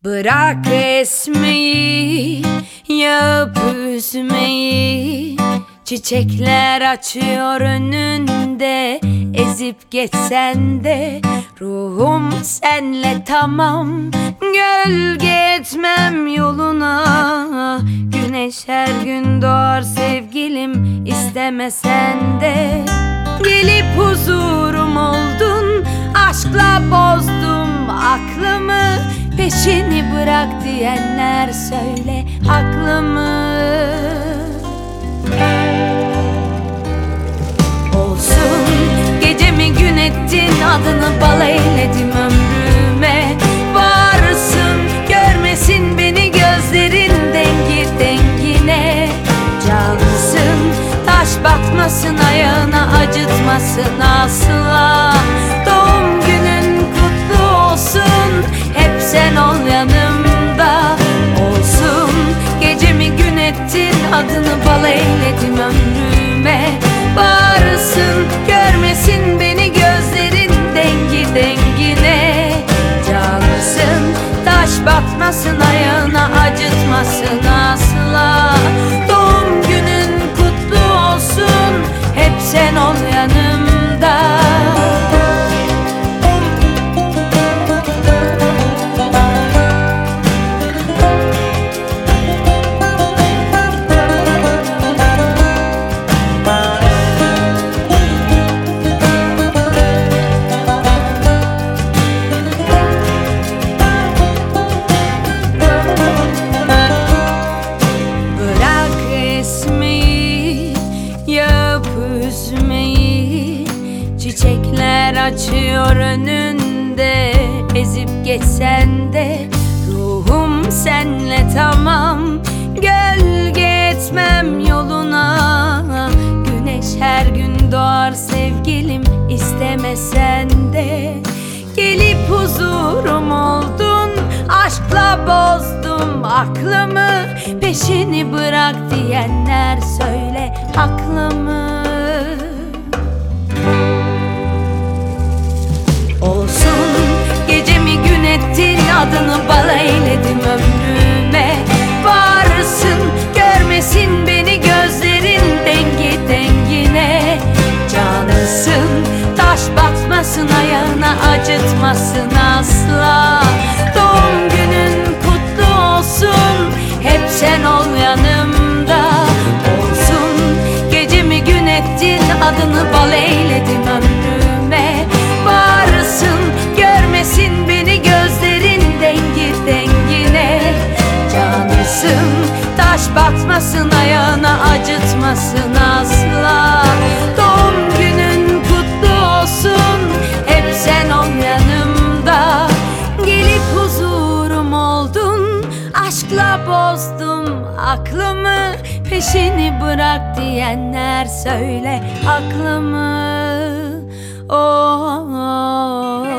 Bırak esmeyi, yağıp üzmeyi. Çiçekler açıyor önünde, ezip geçsen de ruhum senle tamam. Gölge etmem yoluna, güneş her gün doğar sevgilim, istemesen de. Gelip huzurum oldun, aşkla bozdum aklımı. Peşini bırak diyenler söyle haklı mı? Olsun, gecemi gün ettin, adını bal eyledim ömrüme. Varsın, görmesin beni gözlerin dengi dengine. Cansın, taş batmasın ayağına, acıtmasın asla. Doğum günün kutlu olsun, hep sen ol yanımda. Olsun, gecemi gün ettin, adını bal eyledim ömrüme. Varsın, görmesin beni gözlerin dengi dengine. Cansın, taş batmasın ayağına, acıtmasın asla. Doğum günün kutlu olsun, hep sen ol yanımda. Çiçekler açıyor önünde, ezip geçsen de ruhum senle tamam. Gölge etmem yoluna, güneş her gün doğar sevgilim, istemesen de. Gelip huzurum oldun, aşkla bozdum aklımı. Peşini bırak diyenler söyle haklı mı? Olsun, gecemi gün ettin, adını bal eyledim ömrüme. Varsın, görmesin beni gözlerin dengi dengine. Cansın, taş batmasın ayağına, acıtmasın asla. Doğum günün kutlu olsun, hep sen ol yanımda. Olsun, gecemi gün ettin, adını bal eyledim ömrüme. Varsın, görmesin beni gözlerin dengi dengine. Cansın, taş batmasın ayağına, acıtmasın asla. Doğum günün kutlu olsun, hep sen ol yanımda. Gelip huzurum oldun, aşkla bozdum aklımı. Peşini bırak diyenler söyle haklı mı? Oh, oh, oh.